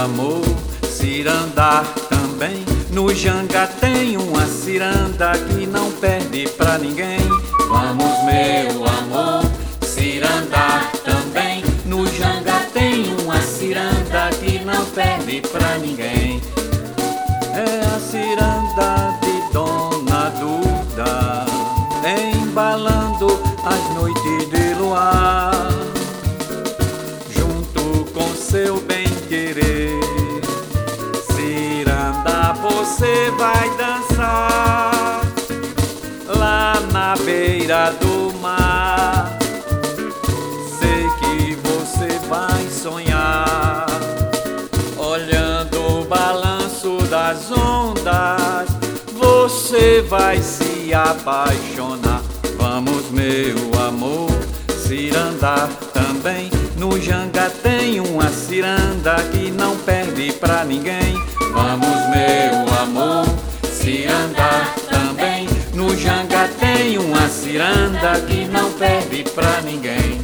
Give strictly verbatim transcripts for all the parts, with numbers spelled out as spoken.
amor, cirandar também. No Janga tem uma ciranda que não perde pra ninguém. Vamos, meu amor, cirandar também. No Janga tem uma ciranda que não perde pra ninguém. É a ciranda de Dona Duda, embalando as noites de luar, junto com seu bem-querer. Ciranda, você vai dançar lá na beira do mar. Sei que você vai sonhar, olhando o balanço das ondas, você vai se apaixonar. Vamos, meu amor, cirandar também. No Janga tem uma ciranda que não perde pra ninguém. Vamos, meu amor, cirandar também. No Janga tem uma ciranda que não perde pra ninguém.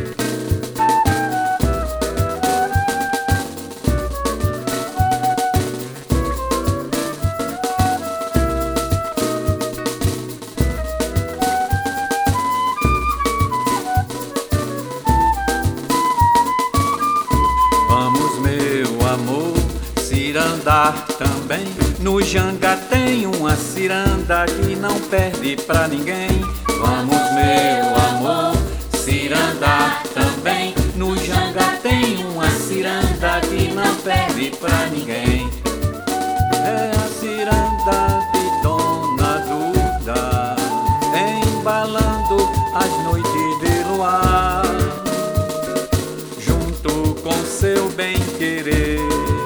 Vamos, meu amor, cirandar também. No Janga tem uma ciranda que não perde pra ninguém. Vamos, meu amor, cirandar também. No Janga tem uma ciranda que não perde pra ninguém. É a ciranda de Dona Duda, embalando as noites de luar, junto com seu bem-querer.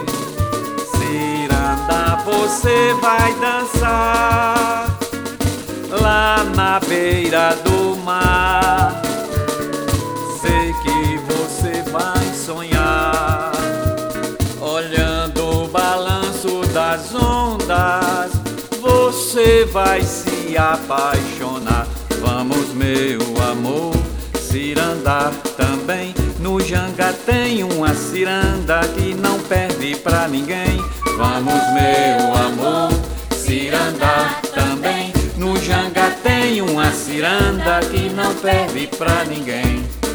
Ciranda, você vai dançar lá na beira do mar. Sei que você vai sonhar, olhando o balanço das ondas, você vai se apaixonar. Vamos, meu amor, cirandar também. No Janga tem uma ciranda que não perde pra ninguém. Vamos, meu amor, cirandar também. No Janga tem uma ciranda que não perde pra ninguém.